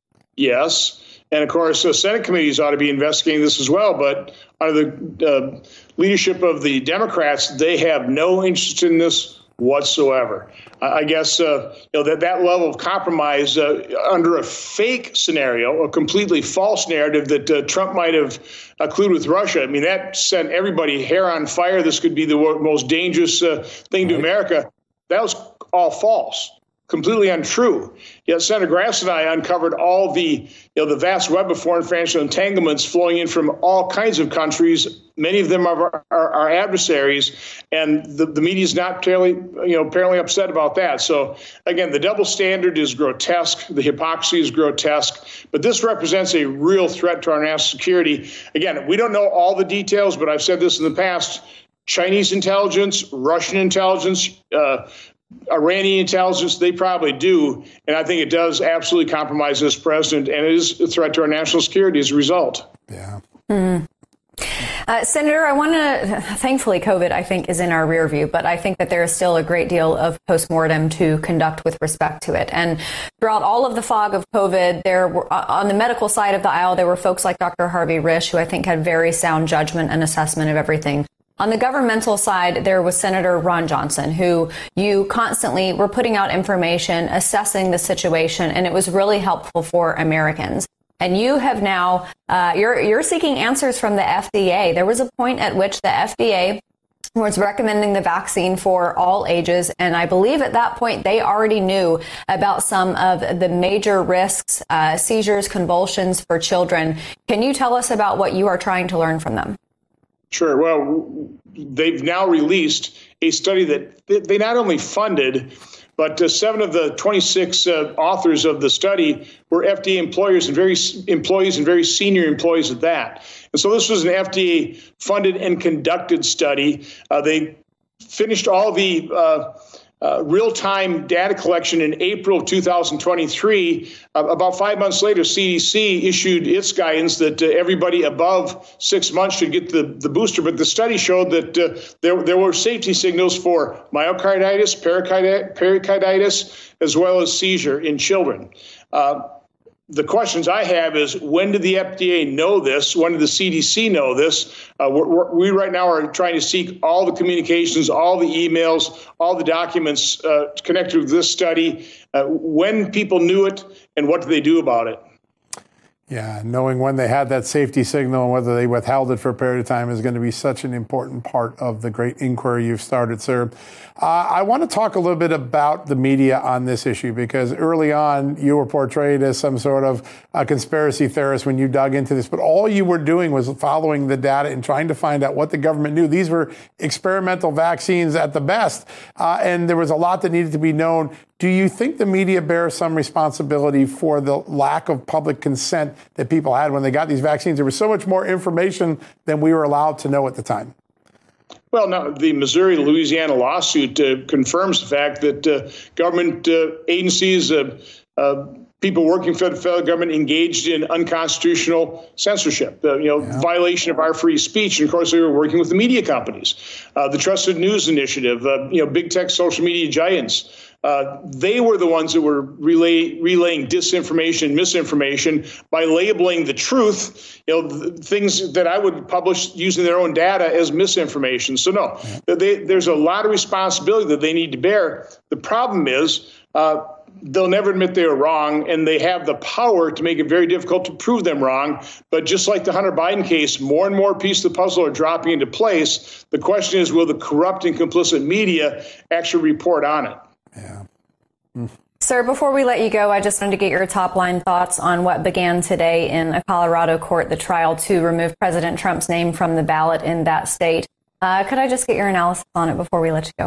Yes. And of course, the Senate committees ought to be investigating this as well. But under the leadership of the Democrats, they have no interest in this whatsoever. I guess that level of compromise under a fake scenario, a completely false narrative that Trump might have collude with Russia. I mean, that sent everybody hair on fire. This could be the most dangerous thing to America. That was all false. Completely untrue. Yet Senator Grassley and I uncovered all the vast web of foreign financial entanglements flowing in from all kinds of countries. Many of them are our adversaries, and the media is not apparently upset about that. So again, the double standard is grotesque. The hypocrisy is grotesque. But this represents a real threat to our national security. Again, we don't know all the details, but I've said this in the past. Chinese intelligence, Russian intelligence, Iranian intelligence, they probably do. And I think it does absolutely compromise this president, and it is a threat to our national security as a result. Yeah. Mm-hmm. Senator, I want to, thankfully, COVID, I think, is in our rear view, but I think that there is still a great deal of postmortem to conduct with respect to it. And throughout all of the fog of COVID, there were, on the medical side of the aisle, there were folks like Dr. Harvey Risch, who I think had very sound judgment and assessment of everything. On the governmental side, there was Senator Ron Johnson, who you constantly were putting out information, assessing the situation, and it was really helpful for Americans. And you have now, you're seeking answers from the FDA. There was a point at which the FDA was recommending the vaccine for all ages, and I believe at that point they already knew about some of the major risks, seizures, convulsions for children. Can you tell us about what you are trying to learn from them? Sure. Well, they've now released a study that they not only funded, but 7 of the 26 authors of the study were FDA employees and very senior employees at that. And so this was an FDA funded and conducted study. They finished all the real-time data collection in April of 2023. About 5 months later, CDC issued its guidance that everybody above 6 months should get the booster. But the study showed that there were safety signals for myocarditis, pericarditis, as well as seizure in children. The questions I have is, when did the FDA know this? When did the CDC know this? We right now are trying to seek all the communications, all the emails, all the documents connected with this study, when people knew it, and what did they do about it? Yeah, knowing when they had that safety signal and whether they withheld it for a period of time is going to be such an important part of the great inquiry you've started, sir. I want to talk a little bit about the media on this issue, because early on you were portrayed as some sort of a conspiracy theorist when you dug into this, but all you were doing was following the data and trying to find out what the government knew. These were experimental vaccines at the best, and there was a lot that needed to be known. Do you think the media bears some responsibility for the lack of public consent that people had when they got these vaccines? There was so much more information than we were allowed to know at the time. Well, now, the Missouri-Louisiana lawsuit confirms the fact that government agencies, people working for the federal government, engaged in unconstitutional censorship, violation of our free speech. And of course, they were working with the media companies, the Trusted News Initiative, big tech social media giants. They were the ones that were relaying disinformation and misinformation by labeling the truth, things that I would publish using their own data as misinformation. So no, there's a lot of responsibility that they need to bear. The problem is they'll never admit they were wrong, and they have the power to make it very difficult to prove them wrong. But just like the Hunter Biden case, more and more pieces of the puzzle are dropping into place. The question is, will the corrupt and complicit media actually report on it? Yeah. Sir, before we let you go, I just wanted to get your top line thoughts on what began today in a Colorado court, the trial to remove President Trump's name from the ballot in that state. Could I just get your analysis on it before we let you go?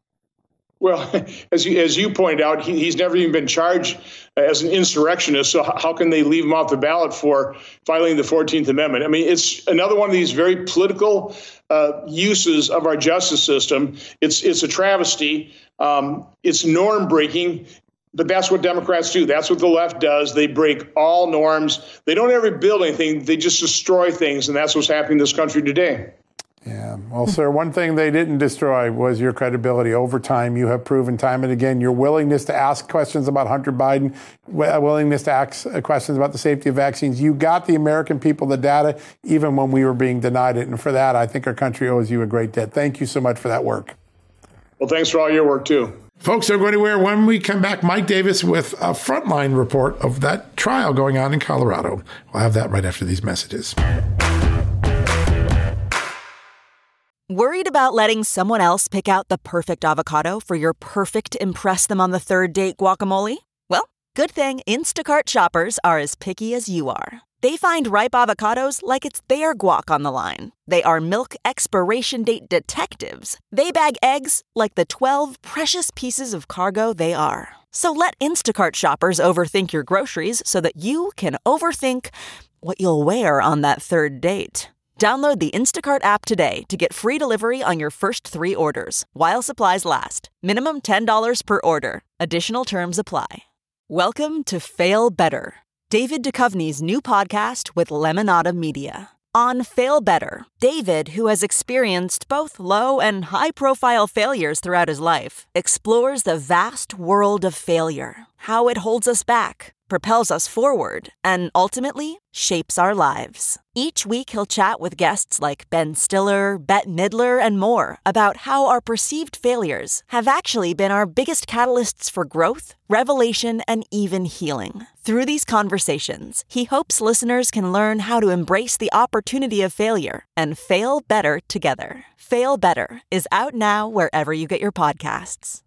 Well, as you pointed out, he's never even been charged as an insurrectionist. So how can they leave him off the ballot for filing the 14th Amendment? I mean, it's another one of these very political uses of our justice system. It's a travesty. It's norm breaking. But that's what Democrats do. That's what the left does. They break all norms. They don't ever build anything. They just destroy things. And that's what's happening in this country today. Yeah. Well, sir, one thing they didn't destroy was your credibility. Over time, you have proven time and again your willingness to ask questions about Hunter Biden, willingness to ask questions about the safety of vaccines. You got the American people the data, even when we were being denied it. And for that, I think our country owes you a great debt. Thank you so much for that work. Well, thanks for all your work, too. Folks, don't go anywhere. When we come back, Mike Davis with a frontline report of that trial going on in Colorado. We'll have that right after these messages. Worried about letting someone else pick out the perfect avocado for your perfect impress-them-on-the-third-date guacamole? Well, good thing Instacart shoppers are as picky as you are. They find ripe avocados like it's their guac on the line. They are milk expiration date detectives. They bag eggs like the 12 precious pieces of cargo they are. So let Instacart shoppers overthink your groceries so that you can overthink what you'll wear on that third date. Download the Instacart app today to get free delivery on your first 3 orders, while supplies last. Minimum $10 per order. Additional terms apply. Welcome to Fail Better, David Duchovny's new podcast with Lemonada Media. On Fail Better, David, who has experienced both low and high-profile failures throughout his life, explores the vast world of failure, how it holds us back, propels us forward, and ultimately shapes our lives. Each week he'll chat with guests like Ben Stiller, Bette Midler, and more about how our perceived failures have actually been our biggest catalysts for growth, revelation, and even healing. Through these conversations, he hopes listeners can learn how to embrace the opportunity of failure and fail better together. Fail Better is out now wherever you get your podcasts.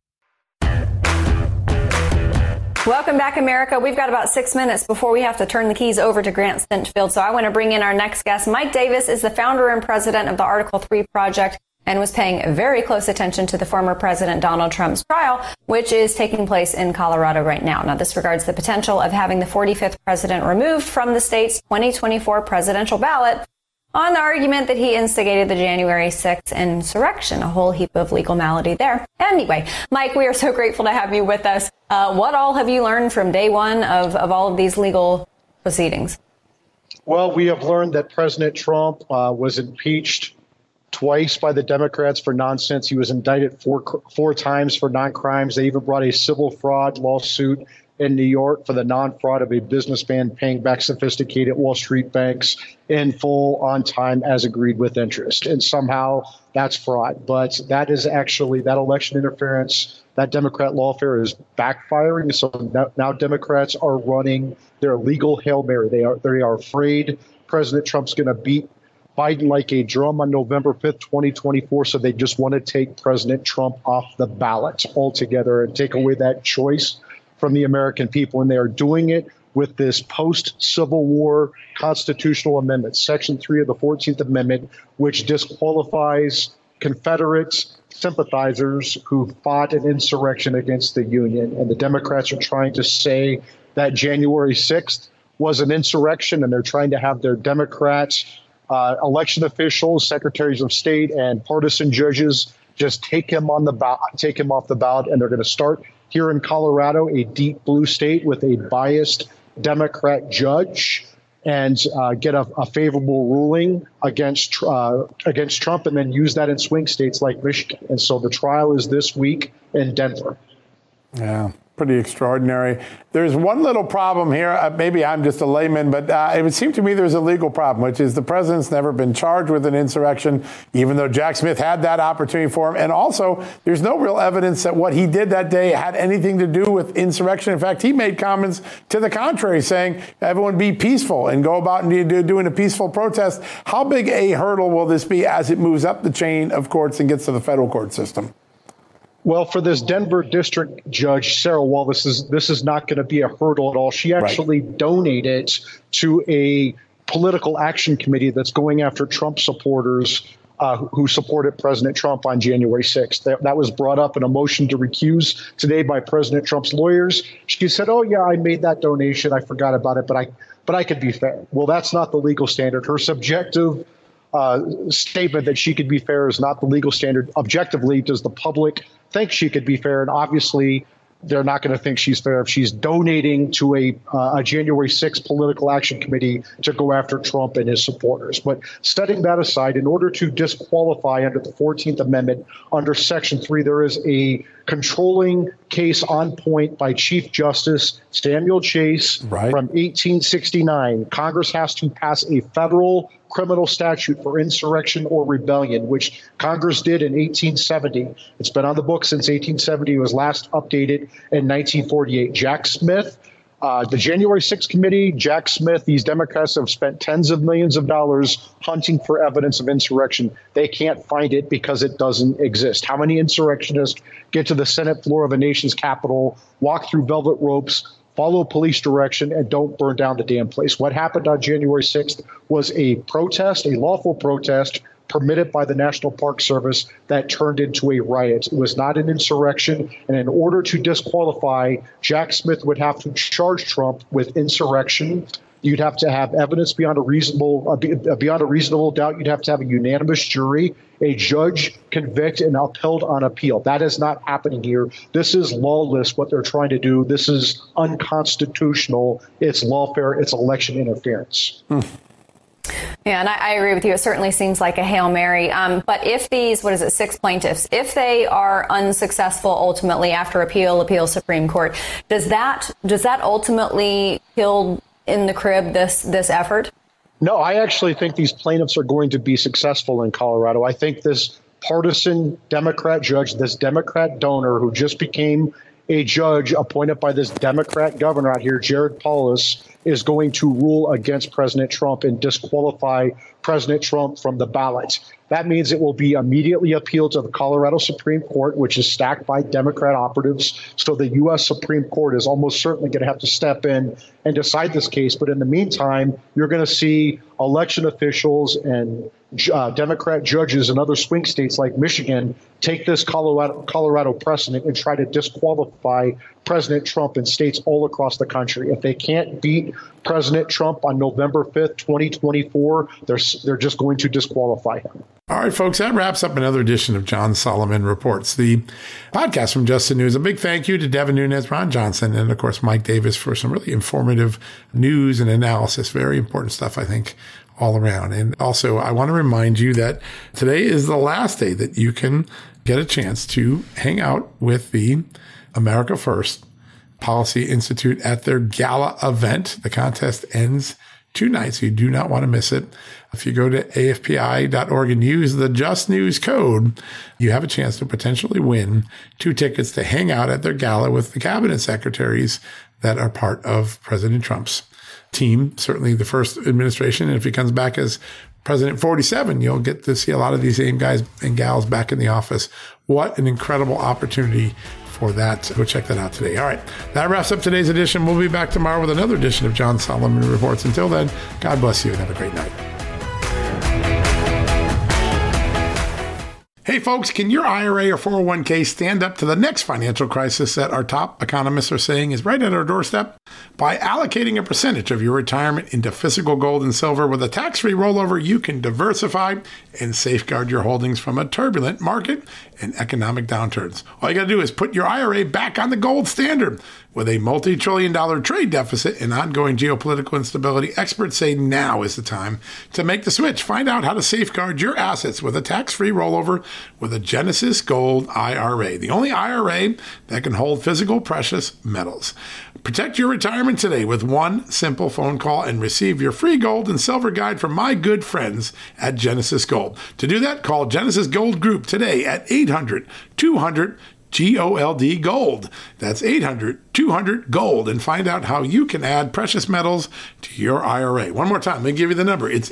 Welcome back, America. We've got about 6 minutes before we have to turn the keys over to Grant Stinchfield. So I want to bring in our next guest. Mike Davis is the founder and president of the Article 3 Project and was paying very close attention to the former President Donald Trump's trial, which is taking place in Colorado right now. Now, this regards the potential of having the 45th president removed from the state's 2024 presidential ballot. on the argument that he instigated the January 6th insurrection. A whole heap of legal malady there. Anyway, Mike, we are so grateful to have you with us. What all have you learned from day one of all of these legal proceedings? Well, we have learned that President Trump was impeached twice by the Democrats for nonsense. He was indicted four times for non-crimes. They even brought a civil fraud lawsuit in New York for the non-fraud of a businessman paying back sophisticated Wall Street banks in full, on time, as agreed with interest. And somehow that's fraud. But that is actually, that election interference, that Democrat lawfare is backfiring. So now Democrats are running their legal Hail Mary. They are afraid President Trump's going to beat Biden like a drum on November 5th, 2024. So they just want to take President Trump off the ballot altogether and take away that choice from the American people. And they are doing it with this post-Civil War constitutional amendment, Section 3 of the 14th Amendment, which disqualifies Confederate sympathizers who fought an insurrection against the Union. And the Democrats are trying to say that January 6th was an insurrection, and they're trying to have their Democrats, election officials, secretaries of state, and partisan judges just take him off the ballot, and they're going to start here in Colorado, a deep blue state with a biased Democrat judge, and get a favorable ruling against Trump, and then use that in swing states like Michigan. And so the trial is this week in Denver. Yeah. Pretty extraordinary. There's one little problem here. Maybe I'm just a layman, but it would seem to me there's a legal problem, which is the president's never been charged with an insurrection, even though Jack Smith had that opportunity for him. And also, there's no real evidence that what he did that day had anything to do with insurrection. In fact, he made comments to the contrary, saying everyone be peaceful and go about and doing a peaceful protest. How big a hurdle will this be as it moves up the chain of courts and gets to the federal court system? Well, for this Denver district judge, Sarah Wall, this is not going to be a hurdle at all. She actually donated to a political action committee that's going after Trump supporters who supported President Trump on January 6th. That was brought up in a motion to recuse today by President Trump's lawyers. She said, "Oh, yeah, I made that donation. I forgot about it, but I could be fair." Well, that's not the legal standard. Her subjective statement that she could be fair is not the legal standard. Objectively, does the public think she could be fair? And obviously, they're not going to think she's fair if she's donating to a January 6th political action committee to go after Trump and his supporters. But setting that aside, in order to disqualify under the 14th Amendment, under Section 3, there is a controlling case on point by Chief Justice Samuel Chase from 1869. Congress has to pass a federal criminal statute for insurrection or rebellion, which Congress did in 1870. It's been on the books since 1870. It was last updated in 1948. Jack Smith, the January 6th committee, Jack Smith, these Democrats have spent tens of millions of dollars hunting for evidence of insurrection. They can't find it because it doesn't exist. How many insurrectionists get to the Senate floor of a nation's capital, walk through velvet ropes, follow police direction, and don't burn down the damn place? What happened on January 6th was a protest, a lawful protest permitted by the National Park Service that turned into a riot. It was not an insurrection. And in order to disqualify, Jack Smith would have to charge Trump with insurrection. You'd have to have evidence beyond a reasonable doubt. You'd have to have a unanimous jury, a judge convict and upheld on appeal. That is not happening here. This is lawless, what they're trying to do. This is unconstitutional. It's lawfare. It's election interference. Yeah, and I agree with you. It certainly seems like a Hail Mary. But if these, 6 plaintiffs, if they are unsuccessful ultimately after appeal Supreme Court, does that ultimately kill in the crib this effort? No, I actually think these plaintiffs are going to be successful in Colorado. I think this partisan Democrat judge, this Democrat donor who just became a judge appointed by this Democrat governor out here, Jared Polis, is going to rule against President Trump and disqualify President Trump from the ballot. That means it will be immediately appealed to the Colorado Supreme Court, which is stacked by Democrat operatives. So the U.S. Supreme Court is almost certainly going to have to step in and decide this case. But in the meantime, you're going to see election officials and Democrat judges in other swing states like Michigan take this Colorado precedent and try to disqualify President Trump in states all across the country. If they can't beat President Trump on November 5th, 2024, they're just going to disqualify him. All right, folks, that wraps up another edition of John Solomon Reports, the podcast from Just the News. A big thank you to Devin Nunes, Ron Johnson, and, of course, Mike Davis for some really informative news and analysis. Very important stuff, I think, all around. And also, I want to remind you that today is the last day that you can get a chance to hang out with the America First Policy Institute at their gala event. The contest ends tonight, so you do not want to miss it. If you go to afpi.org and use the Just News code, you have a chance to potentially win 2 tickets to hang out at their gala with the cabinet secretaries that are part of President Trump's team, certainly the first administration. And if he comes back as President 47, you'll get to see a lot of these same guys and gals back in the office. What an incredible opportunity for that. Go check that out today. All right. That wraps up today's edition. We'll be back tomorrow with another edition of John Solomon Reports. Until then, God bless you and have a great night. Hey, folks, can your IRA or 401k stand up to the next financial crisis that our top economists are saying is right at our doorstep? By allocating a percentage of your retirement into physical gold and silver with a tax-free rollover, you can diversify and safeguard your holdings from a turbulent market and economic downturns. All you got to do is put your IRA back on the gold standard. With a multi-trillion-dollar trade deficit and ongoing geopolitical instability, experts say now is the time to make the switch. Find out how to safeguard your assets with a tax-free rollover with a Genesis Gold IRA, the only IRA that can hold physical precious metals. Protect your retirement today with one simple phone call and receive your free gold and silver guide from my good friends at Genesis Gold. To do that, call Genesis Gold Group today at 800-200-GOLD Gold. That's 800-200-GOLD, and find out how you can add precious metals to your IRA. One more time, let me give you the number. It's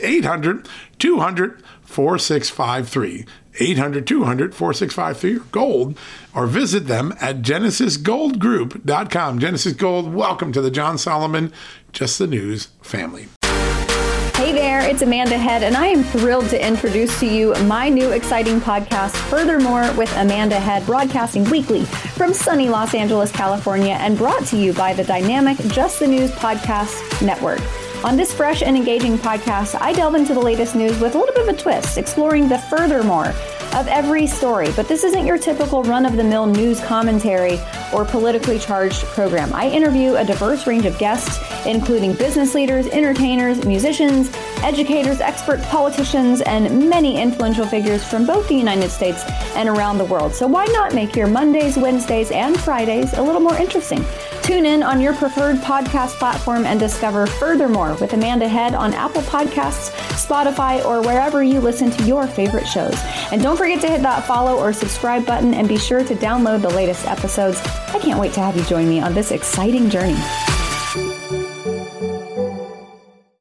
800-200-4653. 800-200-4653 gold, or visit them at genesisgoldgroup.com. Genesis Gold, welcome to the John Solomon Just the News family. Hey there, it's Amanda Head, and I am thrilled to introduce to you my new exciting podcast, Furthermore with Amanda Head, broadcasting weekly from sunny Los Angeles, California, and brought to you by the dynamic Just the News Podcast Network. On this fresh and engaging podcast, I delve into the latest news with a little bit of a twist, exploring the furthermore of every story. But this isn't your typical run-of-the-mill news commentary or politically charged program. I interview a diverse range of guests, including business leaders, entertainers, musicians, educators, experts, politicians, and many influential figures from both the United States and around the world. So why not make your Mondays, Wednesdays, and Fridays a little more interesting? Tune in on your preferred podcast platform and discover Furthermore with Amanda Head on Apple Podcasts, Spotify, or wherever you listen to your favorite shows. And don't forget to hit that follow or subscribe button, and be sure to download the latest episodes. I can't wait to have you join me on this exciting journey.